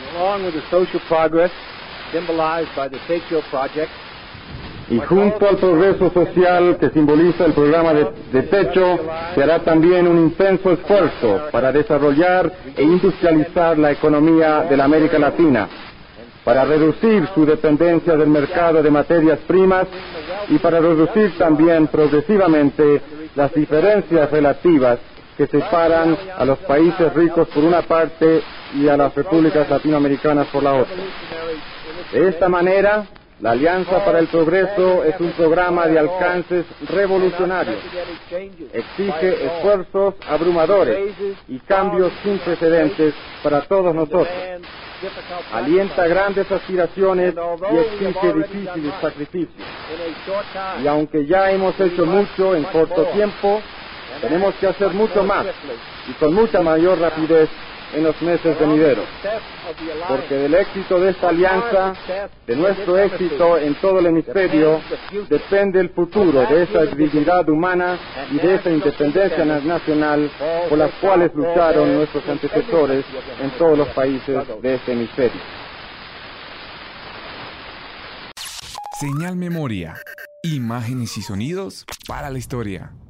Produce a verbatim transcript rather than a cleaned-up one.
Along with the social progress symbolized by the Techo Project, y junto al progreso social que simboliza el programa de, de Techo, se hará también un intenso esfuerzo para desarrollar e industrializar la economía de la América Latina, para reducir su dependencia del mercado de materias primas y para reducir también progresivamente las diferencias relativas que separan a los países ricos por una parte y a las repúblicas latinoamericanas por la otra. De esta manera, la Alianza para el Progreso es un programa de alcances revolucionarios. Exige esfuerzos abrumadores y cambios sin precedentes para todos nosotros. Alienta grandes aspiraciones y exige difíciles sacrificios. Y aunque ya hemos hecho mucho en corto tiempo, tenemos que hacer mucho más y con mucha mayor rapidez en los meses venideros, porque del éxito de esta alianza, de nuestro éxito en todo el hemisferio, depende el futuro de esa dignidad humana y de esa independencia nacional por las cuales lucharon nuestros antecesores en todos los países de este hemisferio. Señal Memoria. Imágenes y sonidos para la historia.